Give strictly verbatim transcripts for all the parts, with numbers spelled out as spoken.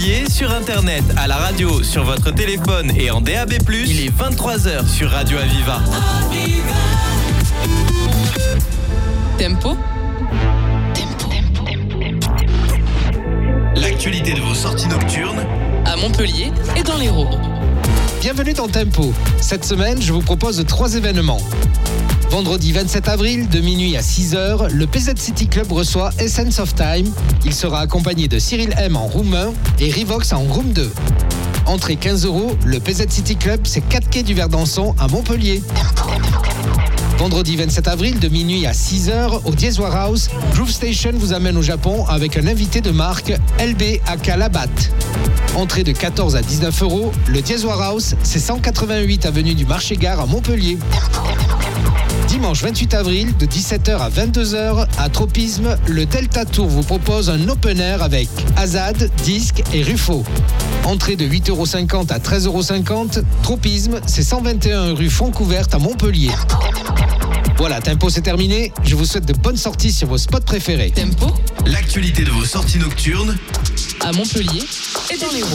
Montpellier, sur internet, à la radio, sur votre téléphone et en D A B plus, il est vingt-trois heures sur Radio Aviva. Aviva. Tempo. L'actualité de vos sorties nocturnes à Montpellier et dans l'Hérault. Bienvenue dans Tempo. Cette semaine, je vous propose trois événements. Vendredi vingt-sept avril, de minuit à six heures, le P Z City Club reçoit Essence of Time. Il sera accompagné de Cyril M en room un et Rivox en room deux. Entrée quinze euros, le P Z City Club, c'est quatre quai du Verdançon à Montpellier. Vendredi vingt-sept avril, de minuit à six heures, au Diez Warehouse, Groove Station vous amène au Japon avec un invité de marque, L B aka Labat. Entrée de quatorze à dix-neuf euros, le Diez Warehouse, c'est cent quatre-vingt-huit avenue du Marché-Gare à Montpellier. Dimanche vingt-huit avril, de dix-sept heures à vingt-deux heures, à Tropisme, le Delta Tour vous propose un open air avec Azad, Disque et Ruffo. Entrée de huit euros cinquante à treize euros cinquante, Tropisme, c'est cent vingt et un rue Foncouverte à Montpellier. Voilà, Tempo c'est terminé. Je vous souhaite de bonnes sorties sur vos spots préférés. Tempo, l'actualité de vos sorties nocturnes à Montpellier et dans l'Hérault.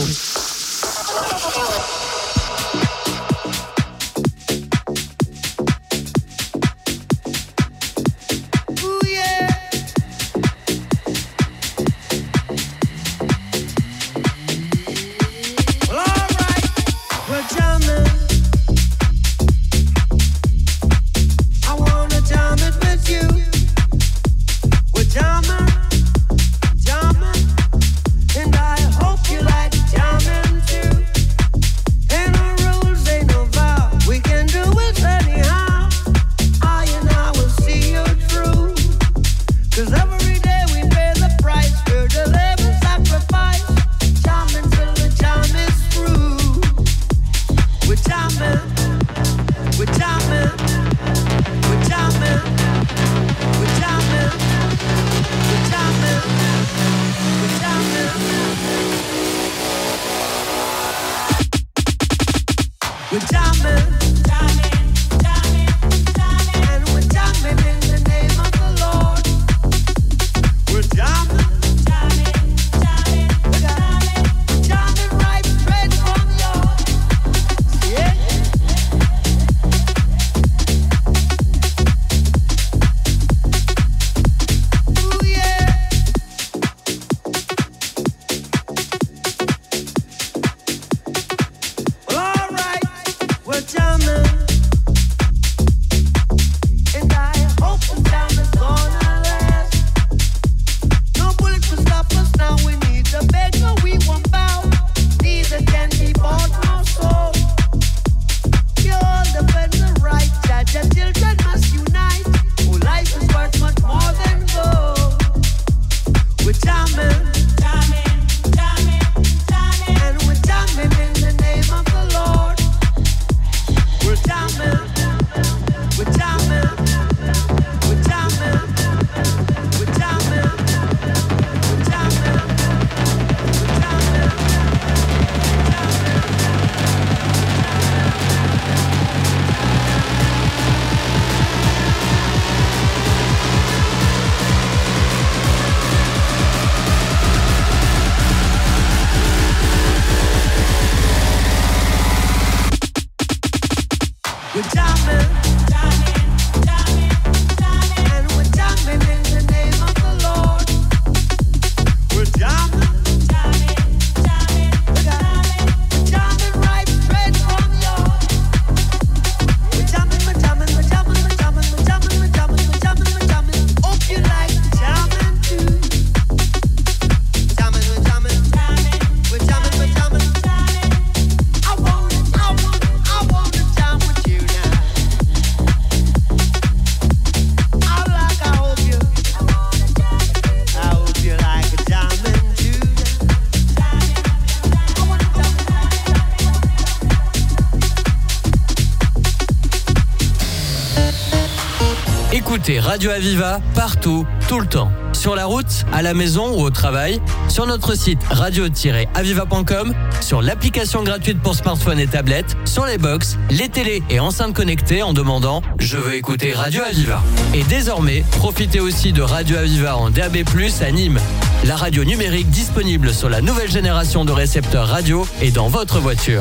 écoutez Radio Aviva partout, tout le temps. Sur la route, à la maison ou au travail, sur notre site radio tiret aviva point com, sur l'application gratuite pour smartphone et tablette, sur les box, les télés et enceintes connectées en demandant « Je veux écouter Radio Aviva ». Et désormais, profitez aussi de Radio Aviva en D A B plus, à Nîmes. La radio numérique disponible sur la nouvelle génération de récepteurs radio et dans votre voiture.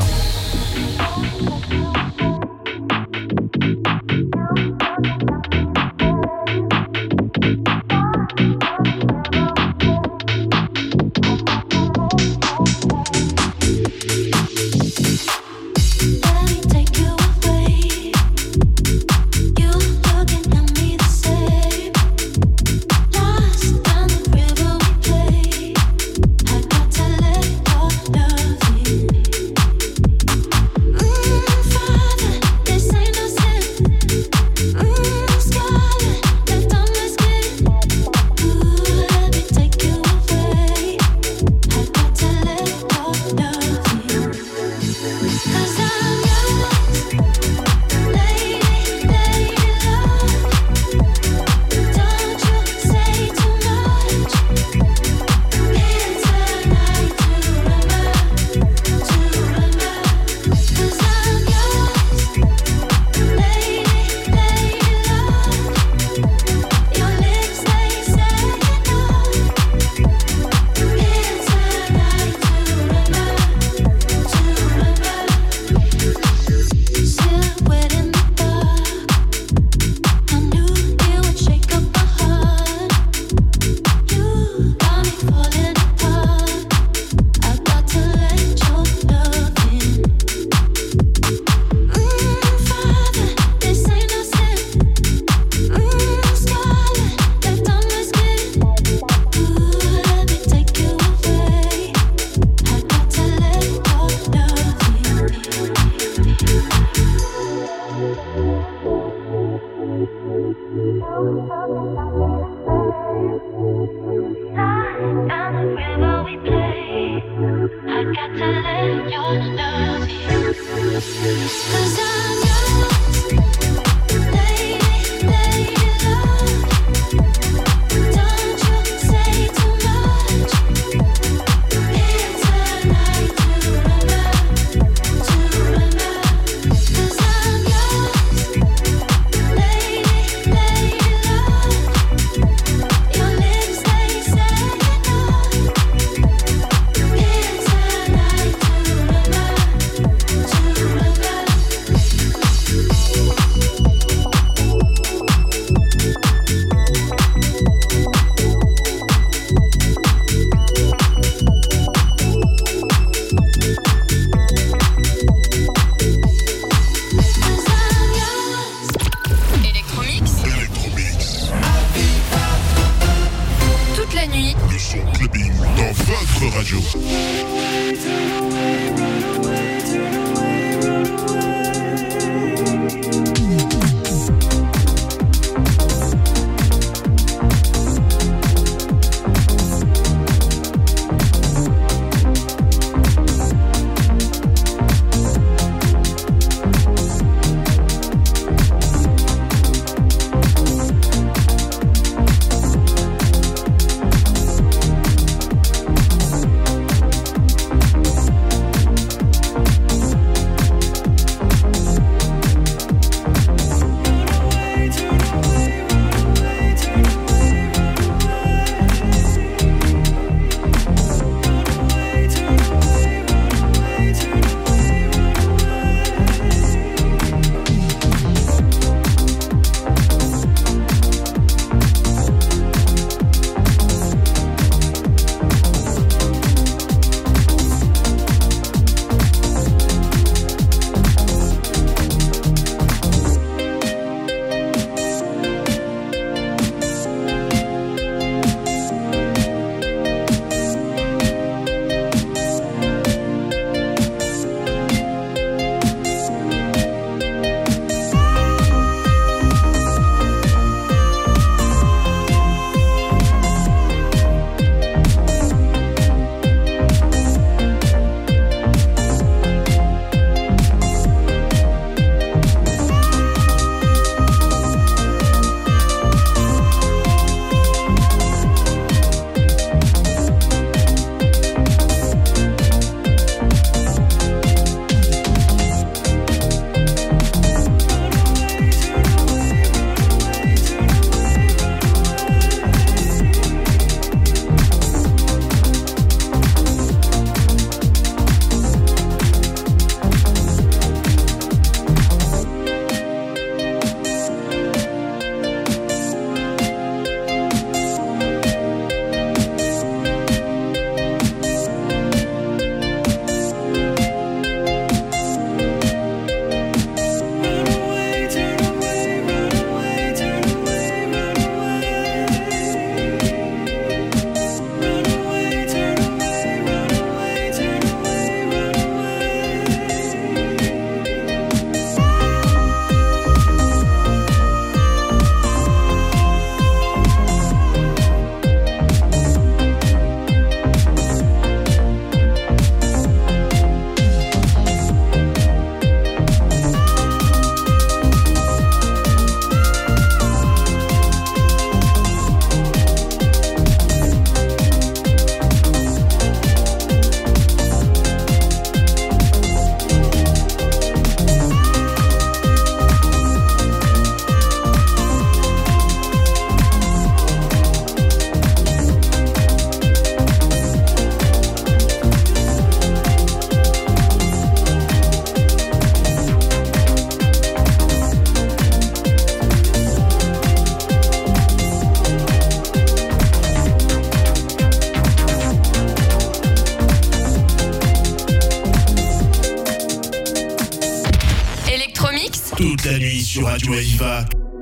sur Radio Aviva.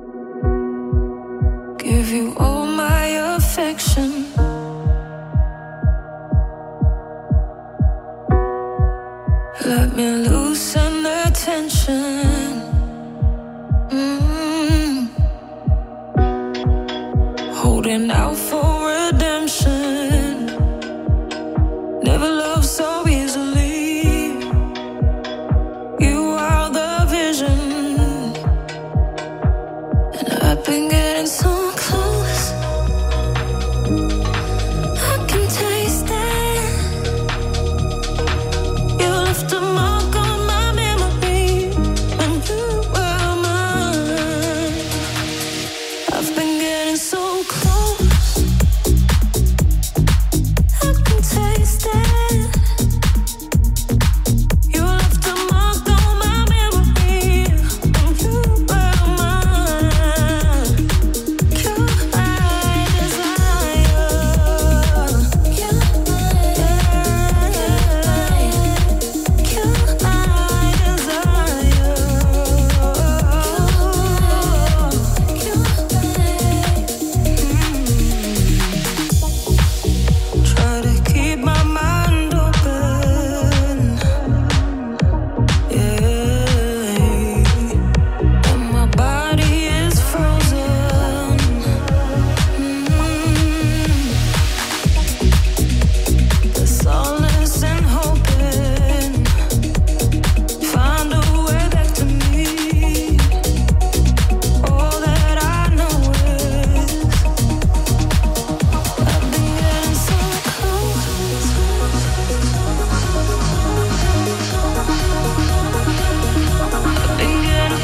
Give you all my affection. Let me loosen the tension. Mm-hmm. Holding out for redemption. Never loved so easily. You are the vision, and I've been getting so close. I can taste it. You left a mark on my memory when you were mine. I've been getting so close. I can taste it. You left a mark on my memory when you were mine. You're my desire. You're my, you're my desire. Try to keep my mind open, yeah, and my body is frozen. Mm. The solace and hoping, find a way back to me. All that I know is I've been getting so close. I've been getting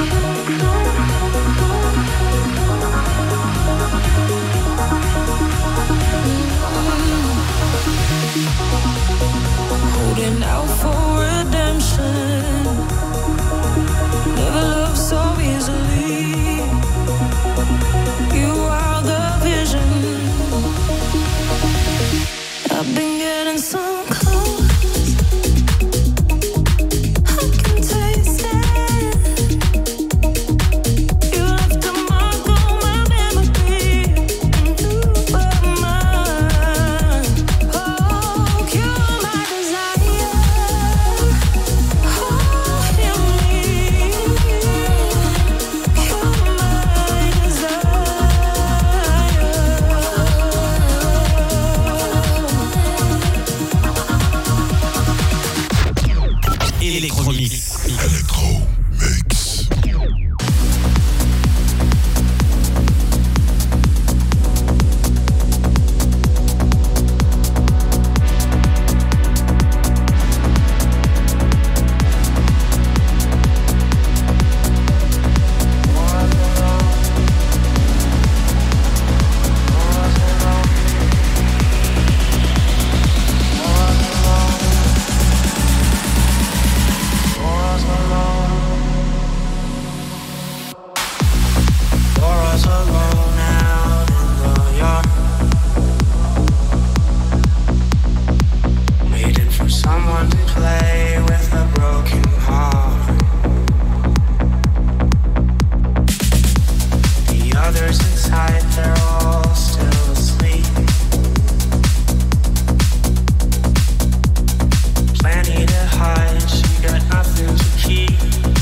holding out for redemption. Never loved so easily. You are the vision. I've been getting so close. I can taste it. You left a mark on my memory and you were mine. Oh, you're my desire. Oh, you need. You're my desire. Electromix. Electromix. Was alone out in the yard, waiting for someone to play with a broken heart. The others inside, they're all still asleep. Plenty to hide, she got nothing to keep.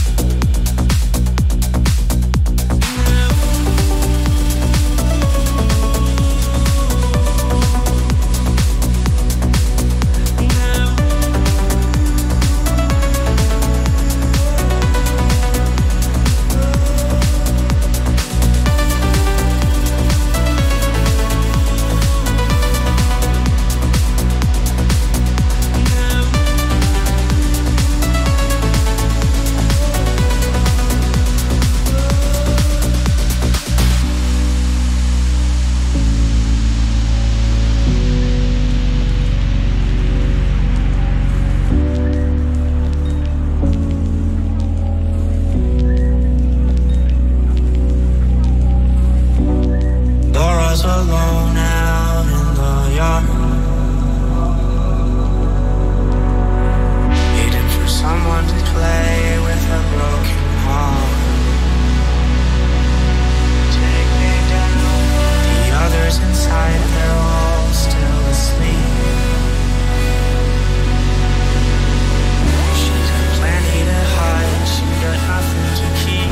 Dora's alone out in the yard, waiting for someone to play with a broken heart. others inside, they're all still asleep. She's got plenty to hide, she got nothing to keep.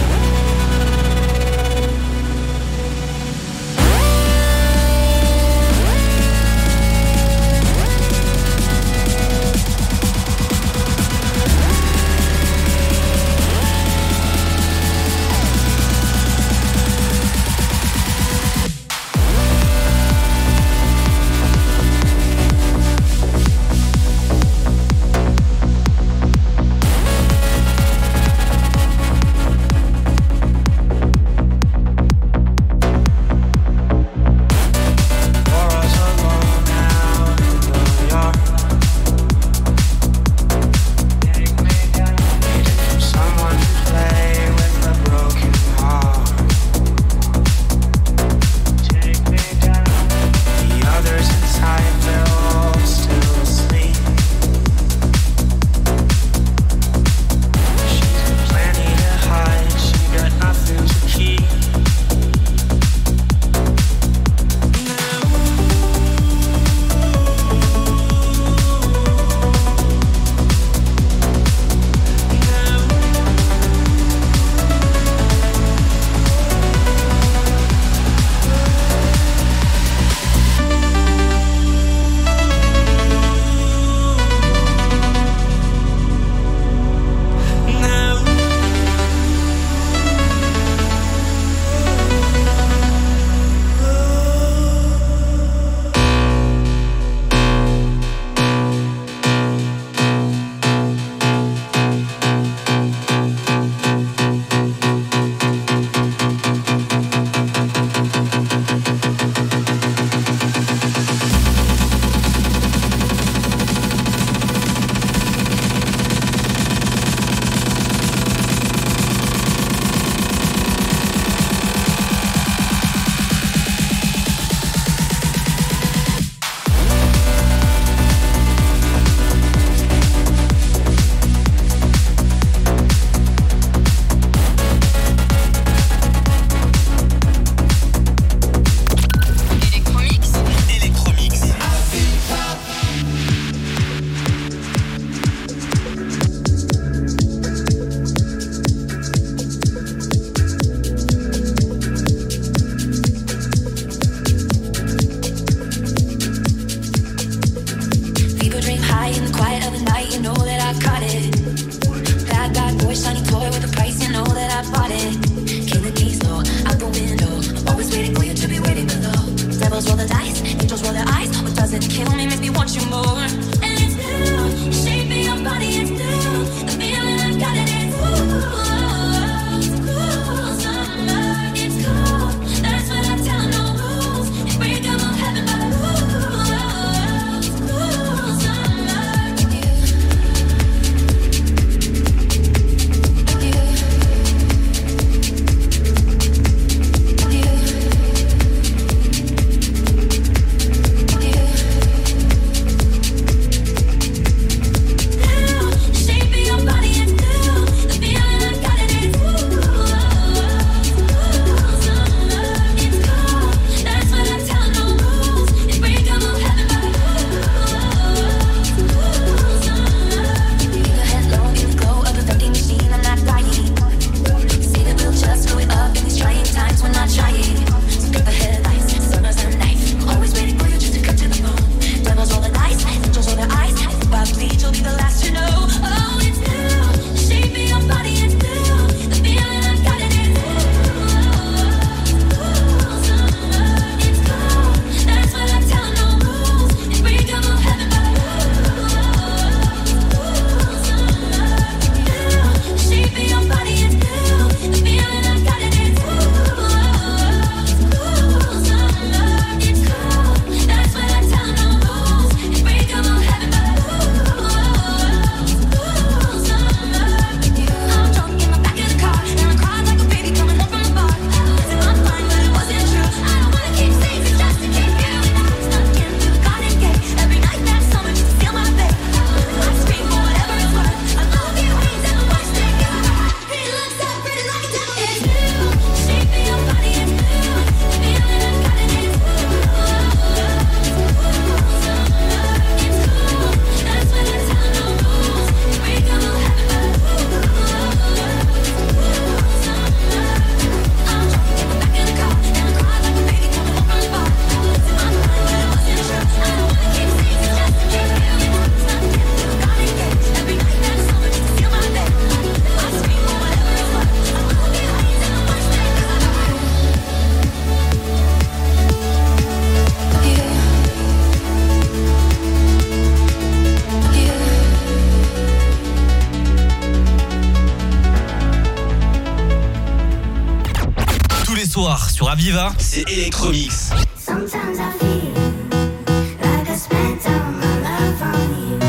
pour Aviva, c'est Electromix. Sometimes I feel like I spent all my love on you.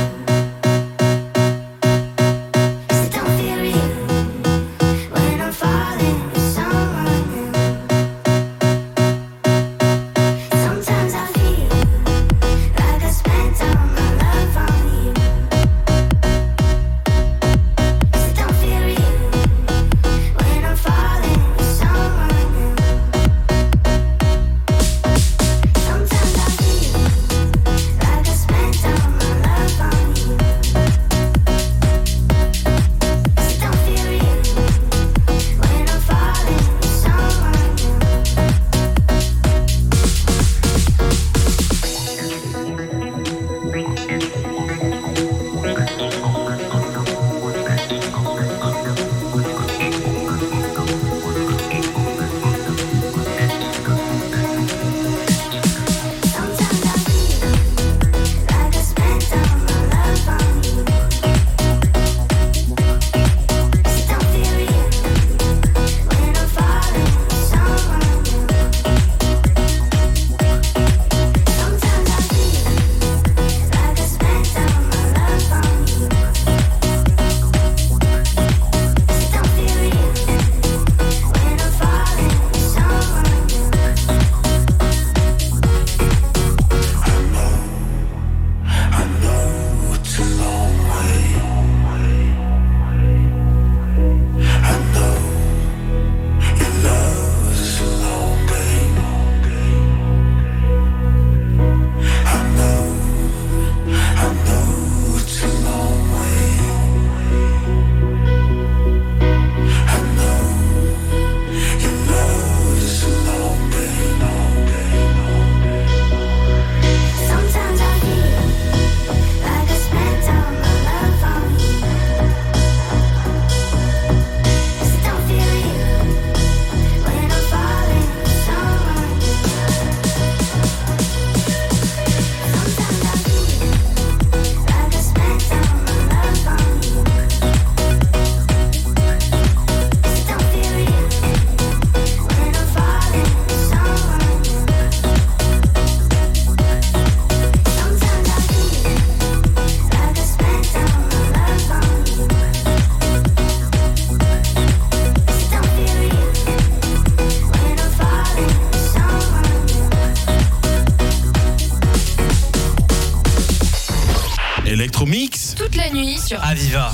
'Cause it don't feel real when I'm falling for someone new. Sometimes I feel like I spent all my love on you. 'Cause it don't feel real when I'm falling for someone new. Sometimes I feel like I spent all my love on you. 'Cause it don't feel real when I'm falling for someone new. Sometimes I feel like I spent all my love on you. 'Cause it don't feel real when I'm falling for someone new. Sometimes I feel like I spent all my love on you. 'Cause it don't feel real when I'm falling for someone new. I know it's a long way. I know your love is a long game. I know, I know it's a long way. I know your love is a long game. Sometimes I feel like I spent all my love on you. 'Cause it don't feel real when I'm falling for someone new. Sometimes I feel like I spent all my love on you. 'Cause it don't feel real when I'm falling for someone new. Sometimes I feel like I spent all my love on you. 'Cause it don't feel real when I'm falling for someone new. Electromix Toute la nuit sur Aviva.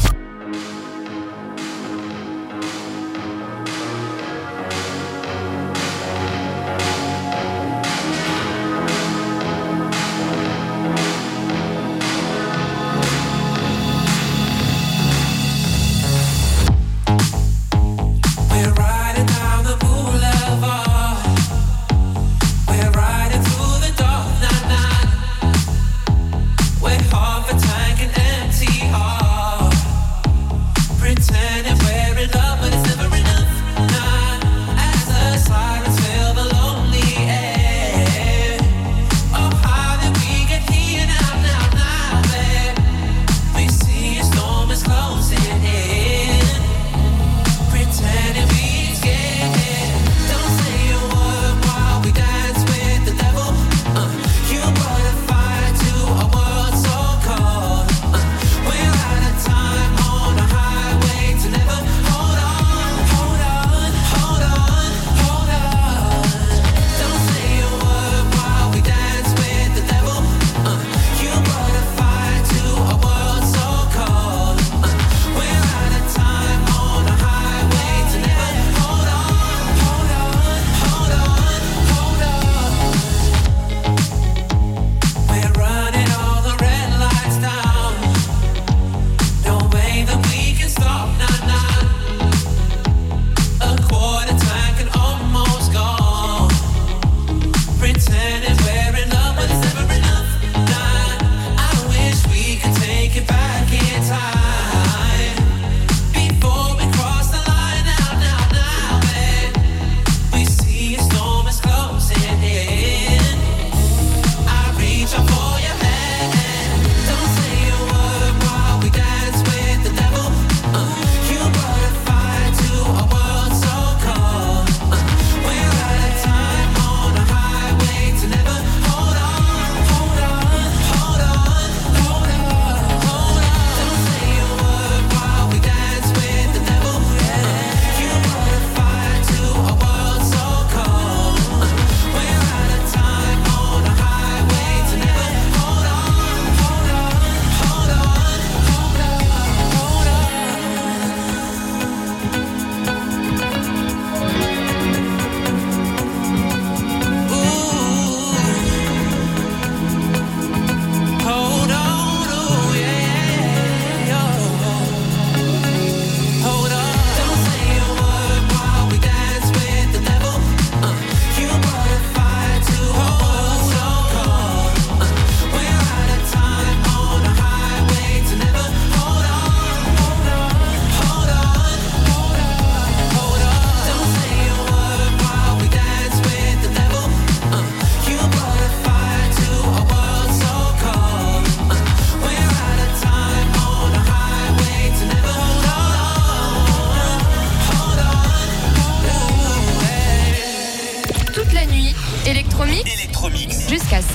We're riding down the boulevard. We're riding through the dark night, night. We're half a tank and empty heart.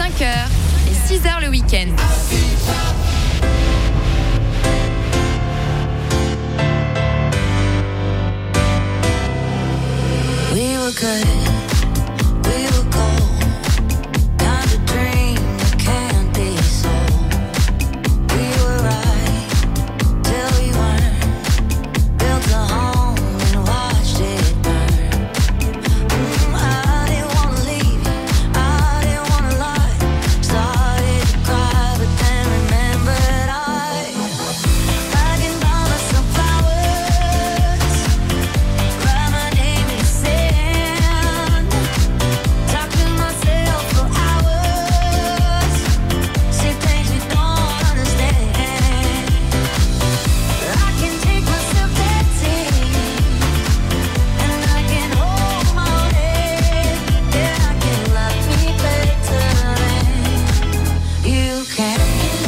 cinq heures et six heures le week-end. We were good, we were cold, kind of dream that can't be sold. We were right till we weren't, built a home and watched it burn. Mm, I didn't wanna leave you, I didn't wanna lie. Started to cry, but then remembered I I can buy myself flowers, write my name in the sand, talk to myself for hours, say things you don't understand. I can take myself dancing, and I can hold my own head. Yeah, I can love me better than you can.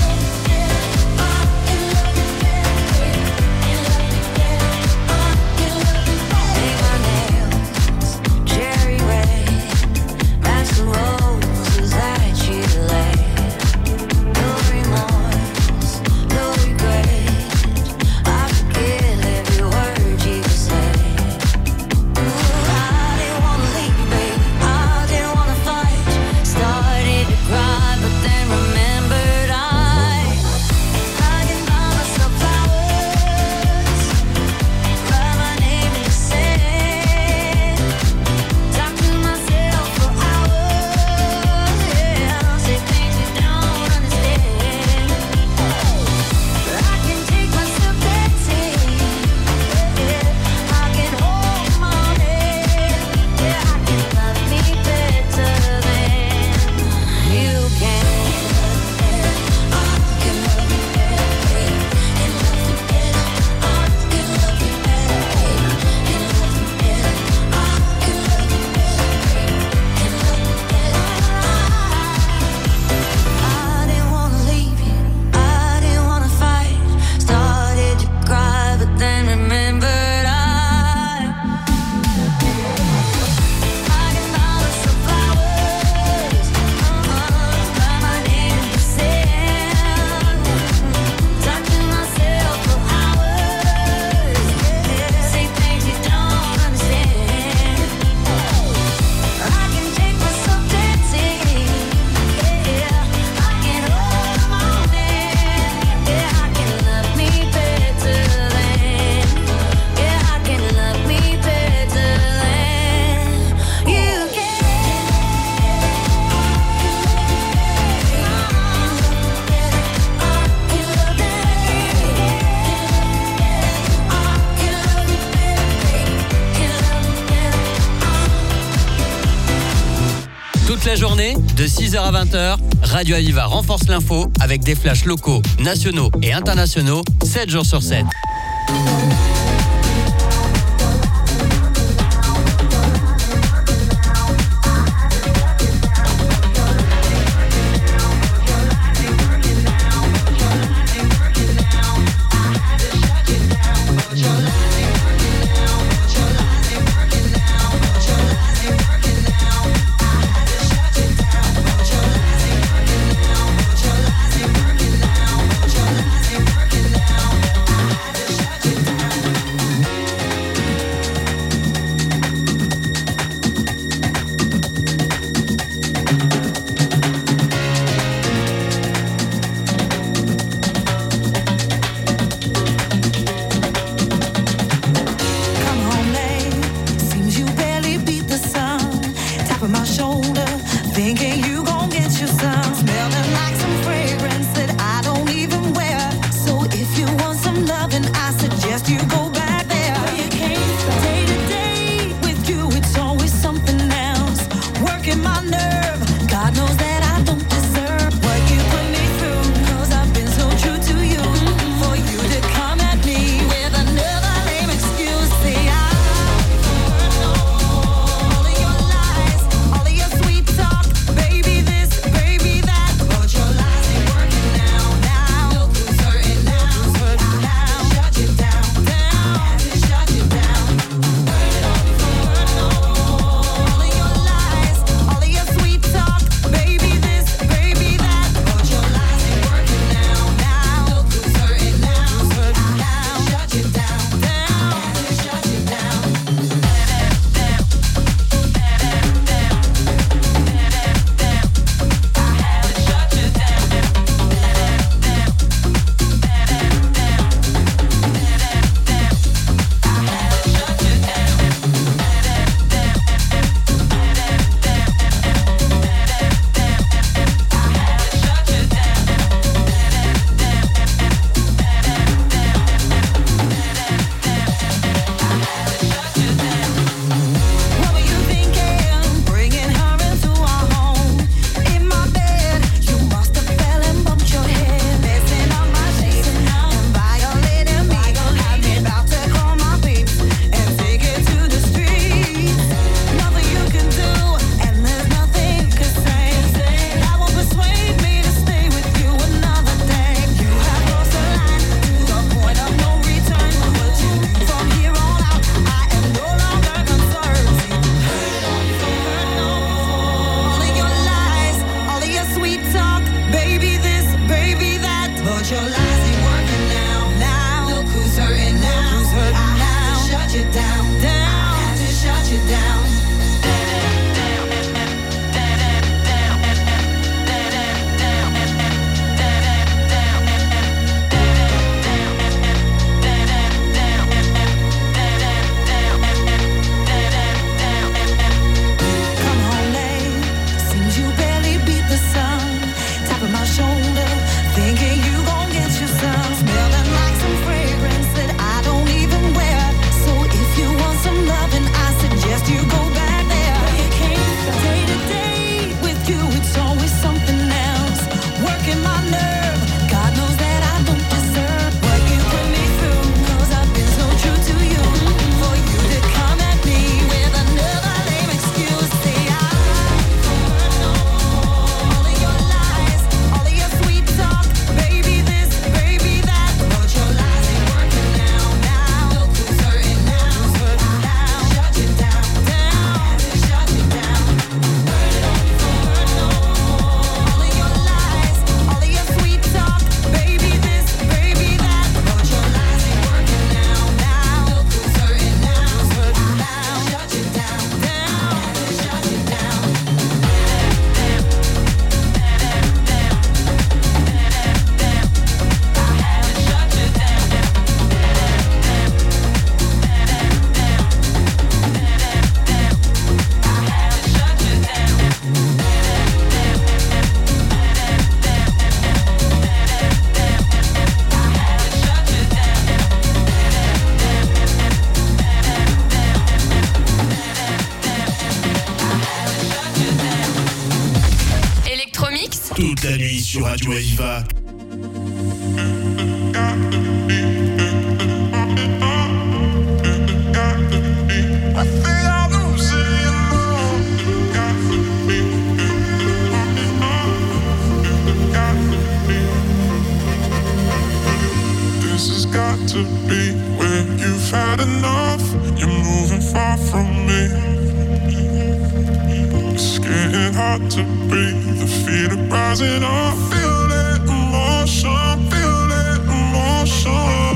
Make my nails cherry red, match the roses that you laid. No remorse, no regret. I forget every word you say. Ooh, I didn't wanna leave, baby. I didn't wanna fight. Started to cry, but then remembered I I can buy myself flowers, write my name in the sand, talk to myself for hours. Yeah, say things you don't understand. I can take myself dancing. Yeah, I can hold my own head. Yeah, I can love me better than you can. I can love you better, and love you better. I can love you better, and love you better. I can love you better, and love you better. I didn't wanna leave you, I didn't wanna fight. Started to cry, but then remembered I I can buy myself flowers, write my name in the sand, talk to myself for hours, say things you don't understand. I can take myself dancing, yeah, I can hold my own hand, yeah, I can love me better than, yeah, I can love me better than you can. Toute la journée, de six heures à vingt heures, Radio Aviva renforce l'info avec des flashs locaux, nationaux et internationaux, sept jours sur sept. I toute la nuit sur Radio Aviva. This has got to be where you've had enough. You're moving far from me. It's getting hard to breathe. The feeling rising up. Feel that emotion. Feel that emotion.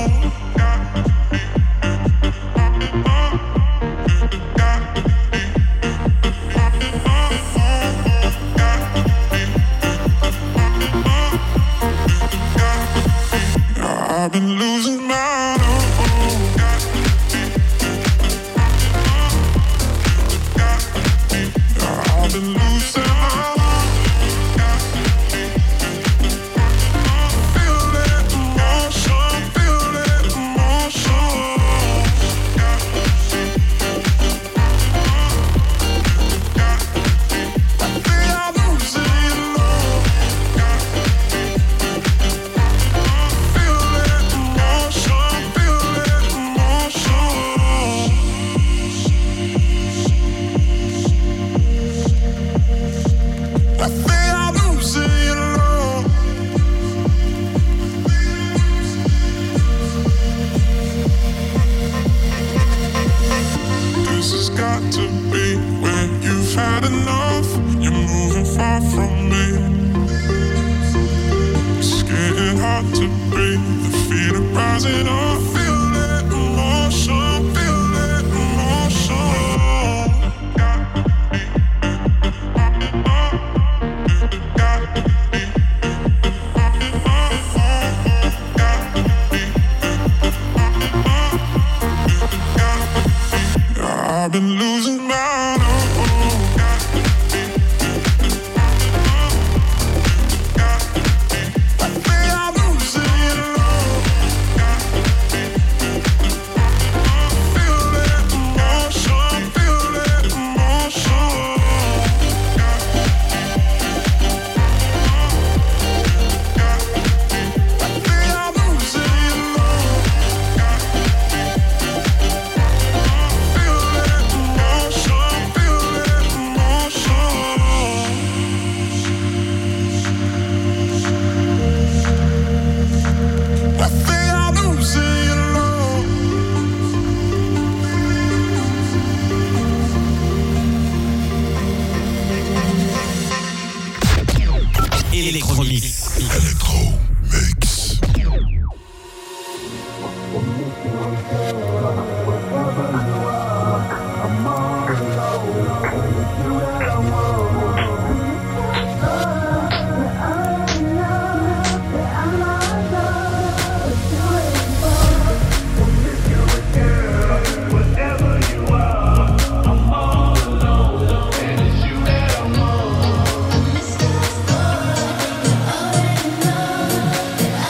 I've been losing my own. I've been losing my own. Feel that emotion, feel that emotion. I think I'm losing it all. Feel that emotion, feel that emotion. I think I'm losing it all. This has got to be where you've had enough. You're moving far from me. It's getting hard to breathe. The feeling rising up. Feel that emotion. Feel that emotion. I've been losing my own. I think I'm losing it all. Feel that emotion, feel that emotion. I think I'm losing it all. Feel that emotion, feel that emotion. I think I'm losing it all. Electromix. Electromix. I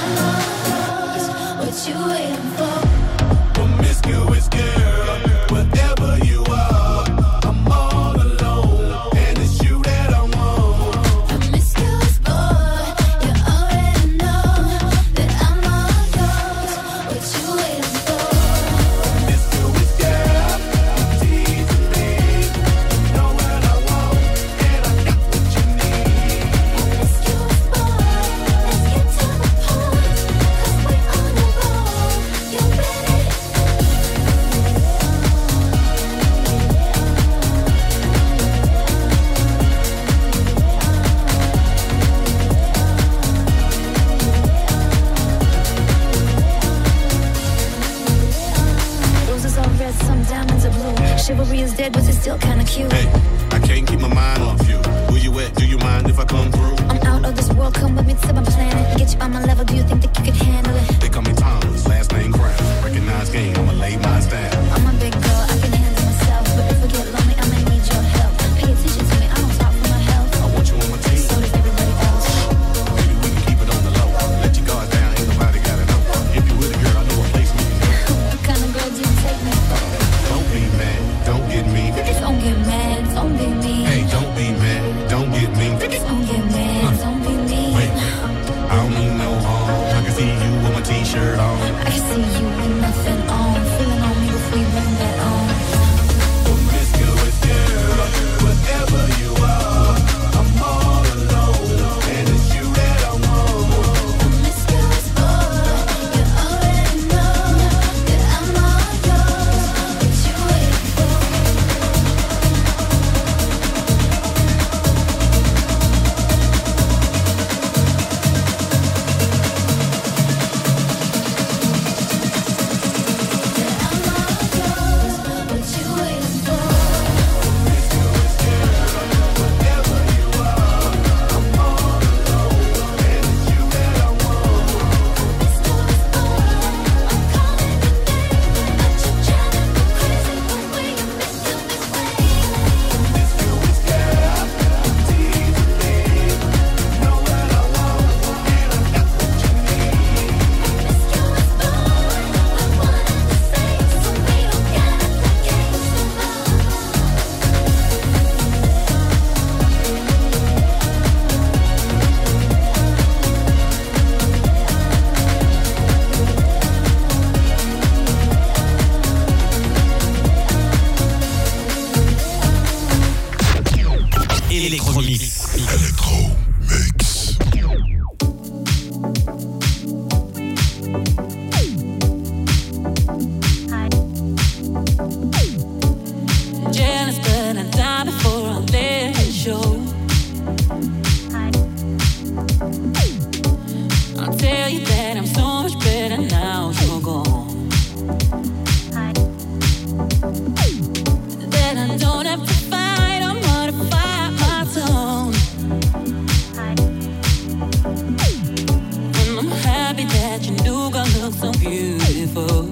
so beautiful.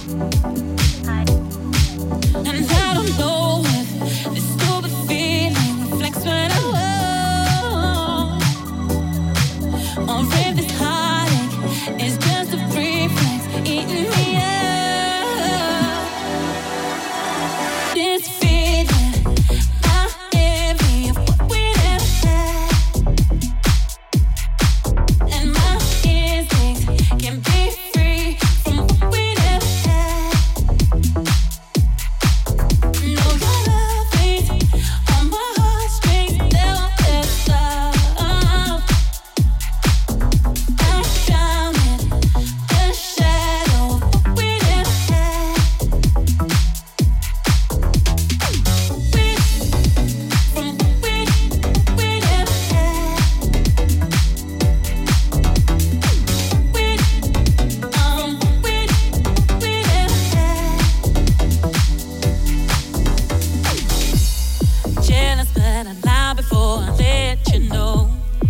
And I don't know if this stupid feeling reflects what I want, or if this heartache is just a reflex eating me up. This feeling, I'm envy of what we never had, and my instincts can be free from what we never had. No, your love beats on my heartstrings, they won't let stop. I'm drowning the shadow of what we never had. We from what we we never had. We um we we never had. Jealous, but I lie before I let you know.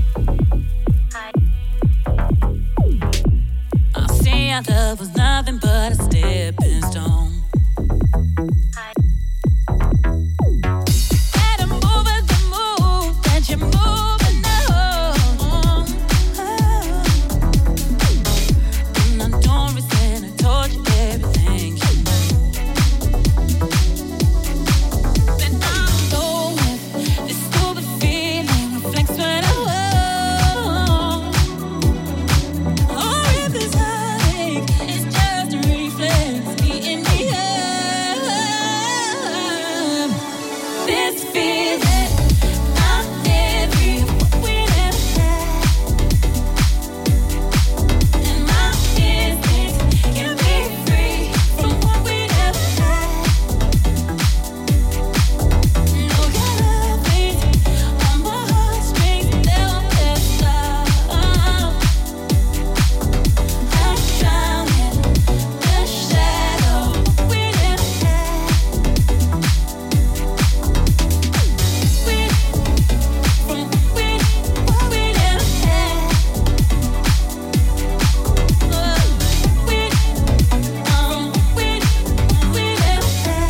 I see our love was nothing but a stepping stone. Better move at the move that you're moving now. And I don't resent, I told you everything you know. Then I don't know if this stupid feeling reflects what I want, or if this heartache is just a reflex eating me up. This feeling, I'm envy of what we never had, and my instincts can be free from what we never had. No, your love beats on my heartstrings, they won't let stop. I'm drowning the shadow of what we never had. We from what we what we never had. We um we we never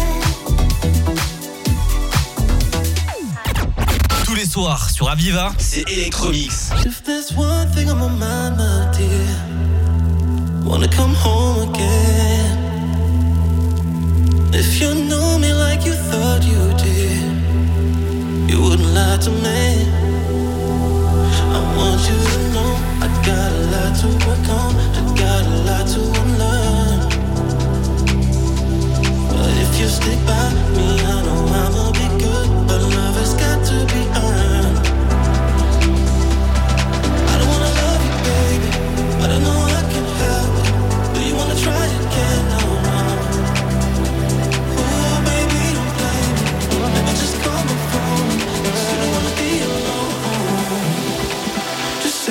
had. Tous les soirs sur Aviva, c'est Electromix. If there's one thing on my mind, my dear, wanna come home again. If you knew me like you thought you did, you wouldn't lie to me. I want you to know I got a lot to work on, I got a lot to unlearn. But if you stick by me, I know I'ma be good, but love has got to be earned. I don't wanna love you, baby, but I know I can help it. Do you wanna try again? No, no. Ooh, baby, don't blame me. Maybe just call my phone, 'cause you don't wanna be alone. Just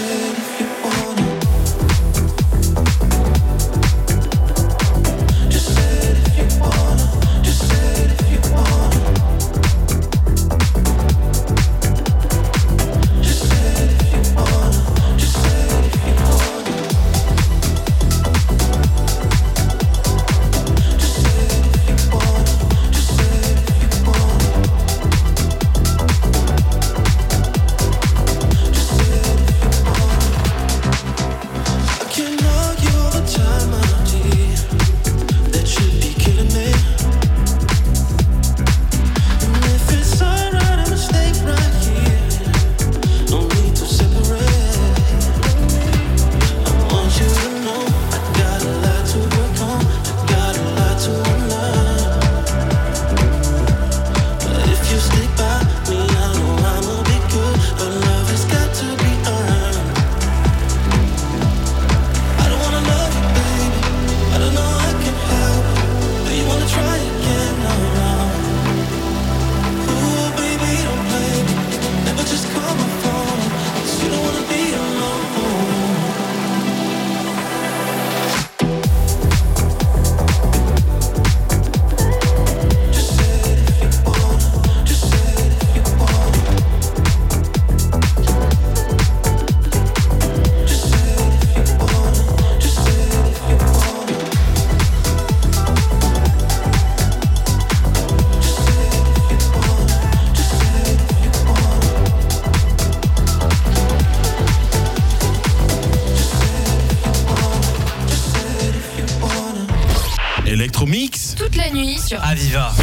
la nuit sur Aviva.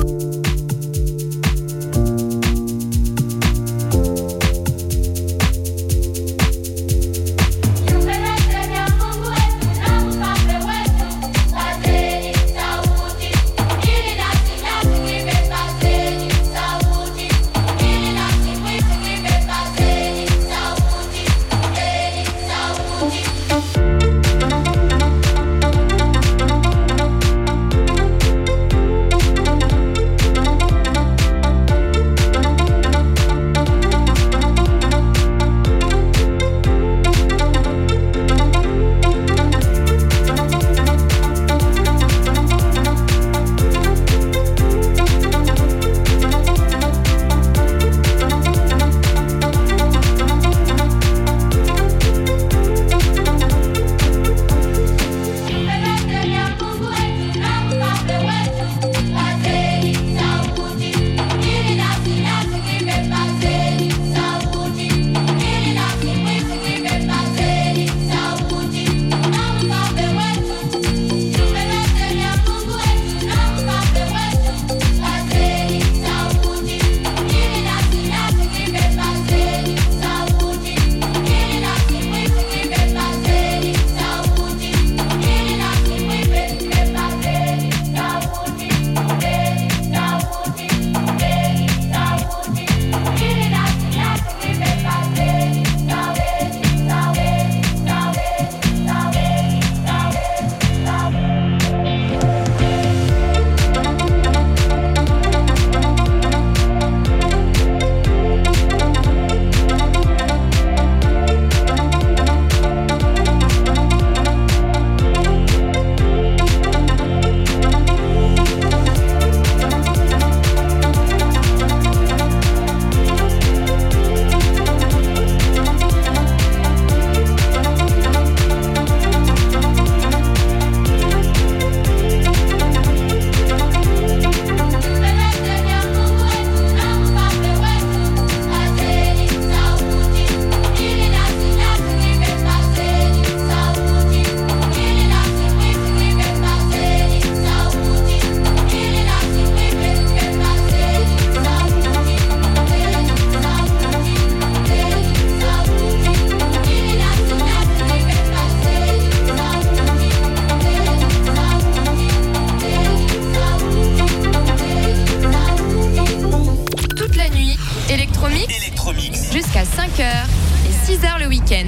jusqu'à cinq heures et six heures le week-end.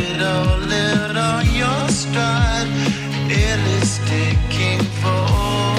Taking for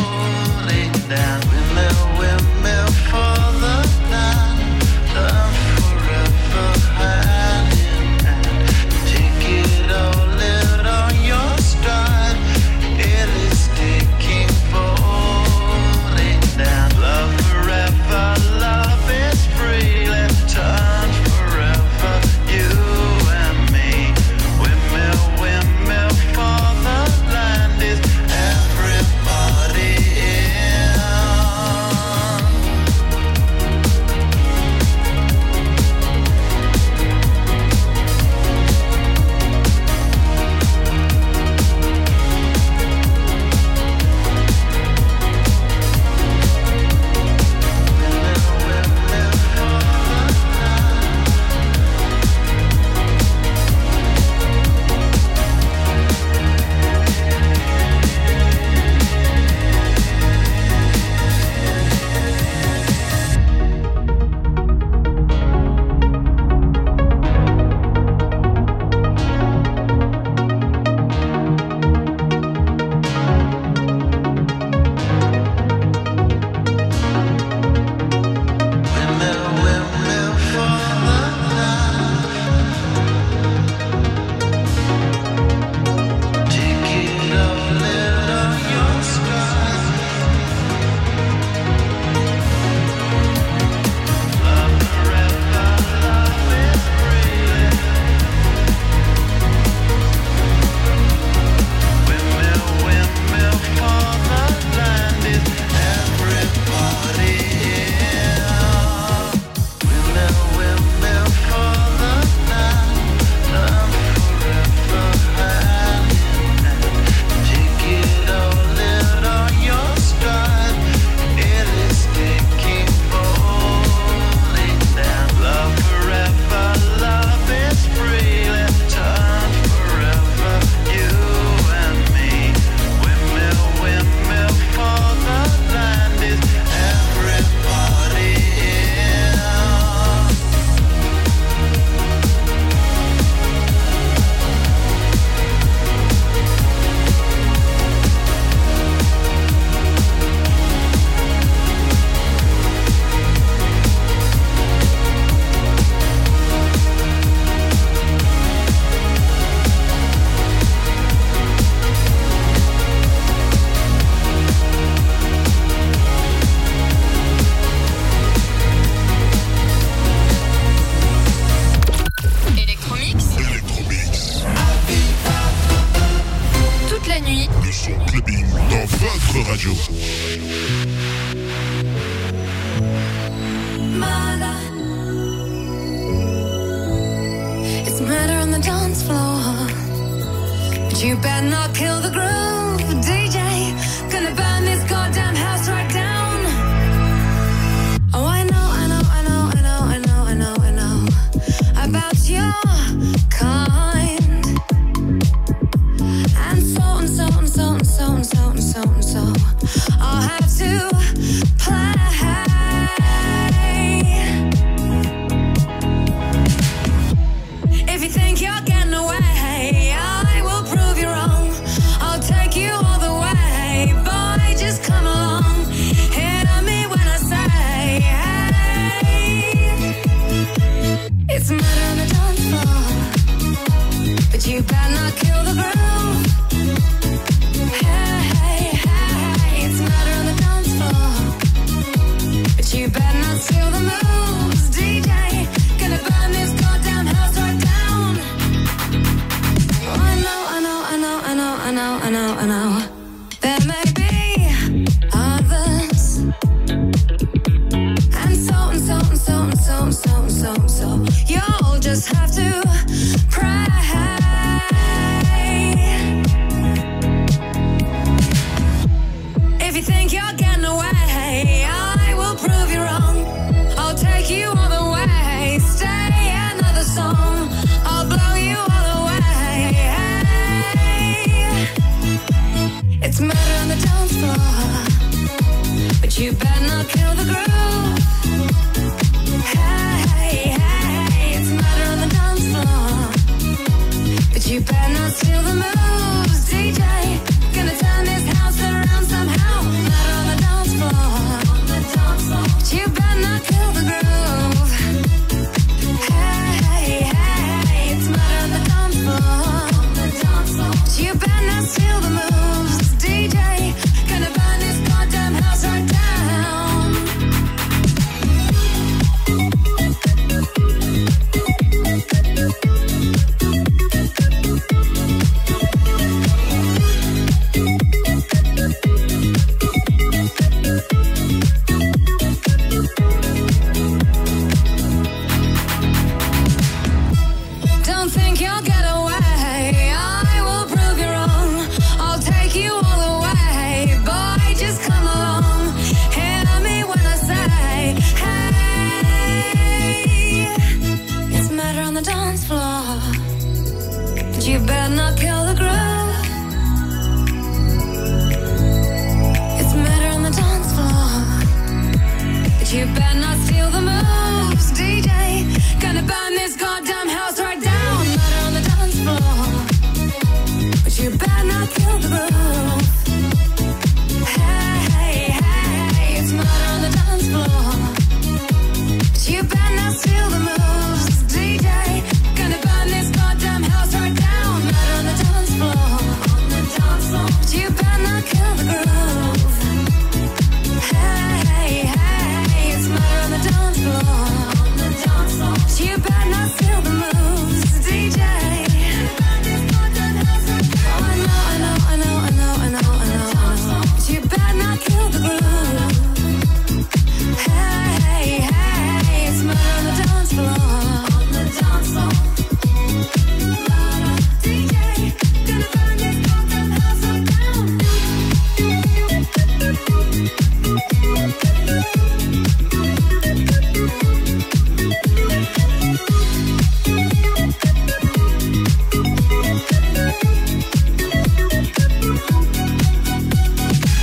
votre radio. Murder. It's murder on the dance floor. But you better not kill the groove, D J. Gonna burn this goddamn house right down. Oh, I know, I know, I know, I know, I know, I know, I know about your kind. And so and so and so and so and so and so and so I'll have to play. If you think you're getting away, I will prove you wrong. I'll take you all the way. Boy, just come along. Hear me when I say, hey. It's murder on the dance floor, but you better not kill the groove. Hey, hey, hey. It's murder on the dance floor, but you better not steal the moves, D J. Gonna burn this goddamn house right down. Oh, I know, I know, I know, I know, I know, I know, I know. There may be others, and so and so and so and so and so and so and so. You'll just have to pray. If you think you're getting away, I will prove you wrong. I'll take you all the way. Stay another song. I'll blow you all away. Hey. It's murder on the dance floor, but you better not kill the groove. Hey, hey. It's murder on the dance floor, but you better not steal the moves, D J.